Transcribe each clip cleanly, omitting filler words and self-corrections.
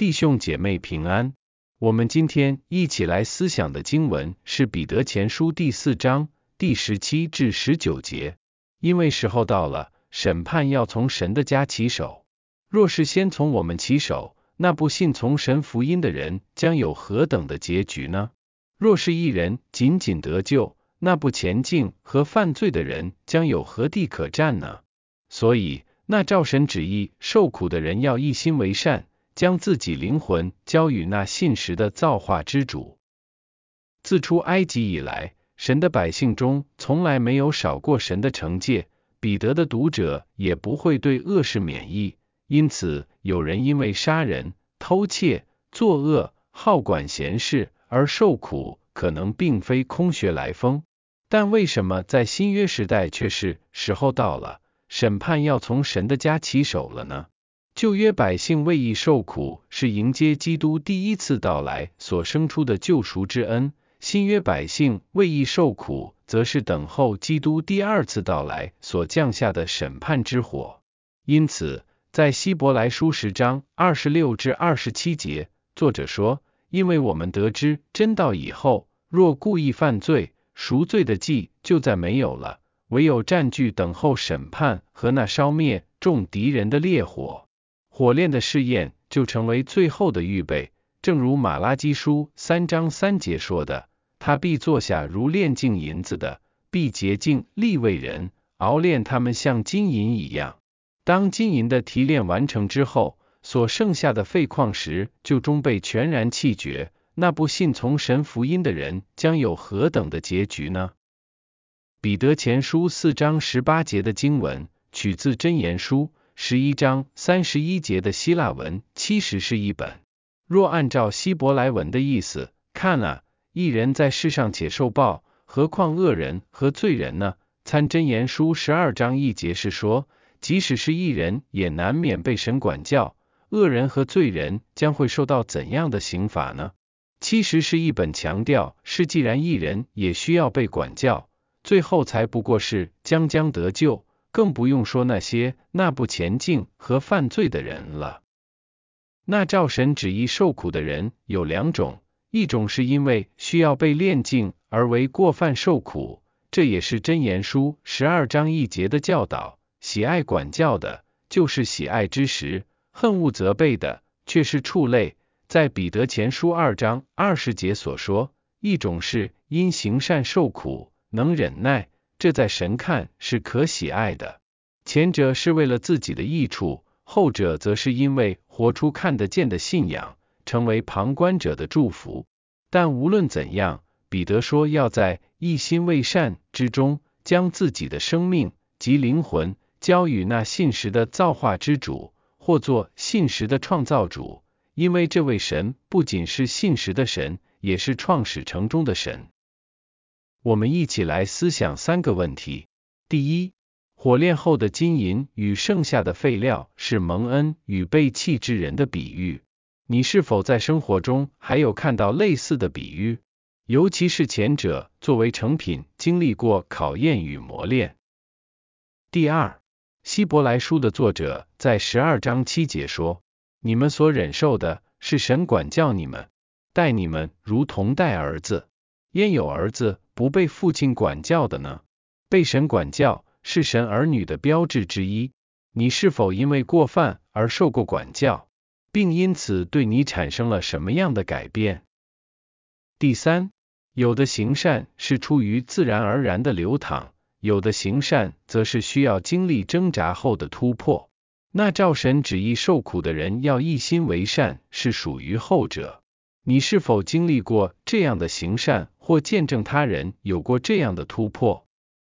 弟兄姐妹平安。我们今天一起来思想的经文是彼得前书第4章第17至19节。因为时候到了，审判要从神的家起手。若是先从我们起手，那不信从神福音的人将有何等的结局呢？若是一人仅仅得救，那不前进和犯罪的人将有何地可占呢？所以那照神旨意受苦的人要一心为善，将自己灵魂交与那信实的造化之主。自出埃及以来，神的百姓中从来没有少过神的惩戒，彼得的读者也不会对恶事免疫。因此有人因为杀人、偷窃、作恶、好管闲事而受苦，可能并非空穴来风。但为什么在新约时代却是时候到了，审判要从神的家起手了呢？旧约百姓为义受苦，是迎接基督第一次到来所生出的救赎之恩；新约百姓为义受苦，则是等候基督第二次到来所降下的审判之火。因此，在希伯来书10章26至27节，作者说：因为我们得知真道以后，若故意犯罪，赎罪的祭就再没有了，唯有占据等候审判和那烧灭众敌人的烈火。火炼的试验就成为最后的预备，正如马拉基书3章3节说的：他必坐下如炼净银子的，必洁净利未人，熬炼他们像金银一样。当金银的提炼完成之后，所剩下的废矿石就终被全然弃绝，那不信从神福音的人将有何等的结局呢？彼得前书4章18节的经文取自箴言书11章31节的希腊文，其实是一本。若按照希伯来文的意思看啊，义人在世上且受报，何况恶人和罪人呢？参箴言书12章1节是说，即使是义人也难免被神管教，恶人和罪人将会受到怎样的刑罚呢？其实是一本强调是既然义人也需要被管教，最后才不过是将得救，更不用说那些不前进和犯罪的人了。那照神旨意受苦的人有两种，一种是因为需要被炼净而为过犯受苦，这也是箴言书12章1节的教导。喜爱管教的，就是喜爱之时；恨恶责备的，却是畜类。在彼得前书2章20节所说，一种是因行善受苦，能忍耐，这在神看是可喜爱的。前者是为了自己的益处，后者则是因为活出看得见的信仰，成为旁观者的祝福。但无论怎样，彼得说要在一心为善之中，将自己的生命及灵魂交与那信实的造化之主，或作信实的创造主，因为这位神不仅是信实的神，也是创始成终的神。我们一起来思想3个问题。第一，火炼后的金银与剩下的废料是蒙恩与被弃之人的比喻。你是否在生活中还有看到类似的比喻？尤其是前者作为成品经历过考验与磨练。第二，希伯来书的作者在12章7节说，你们所忍受的是神管教你们，待你们如同待儿子。焉有儿子不被父亲管教的呢？被神管教是神儿女的标志之一。你是否因为过犯而受过管教，并因此对你产生了什么样的改变？第三，有的行善是出于自然而然的流淌，有的行善则是需要经历挣扎后的突破。那照神旨意受苦的人要一心为善，是属于后者。你是否经历过这样的行善，或见证他人有过这样的突破？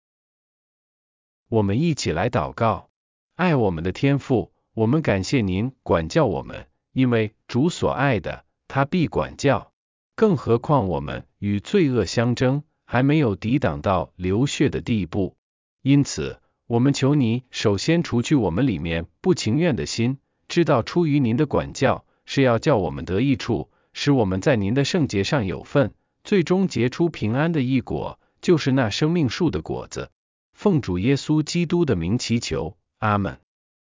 我们一起来祷告。爱我们的天父，我们感谢您管教我们，因为主所爱的，他必管教。更何况我们与罪恶相争，还没有抵挡到流血的地步。因此，我们求你首先除去我们里面不情愿的心，知道出于您的管教，是要叫我们得益处，使我们在您的圣洁上有份，最终结出平安的义果，就是那生命树的果子。奉主耶稣基督的名祈求，阿们。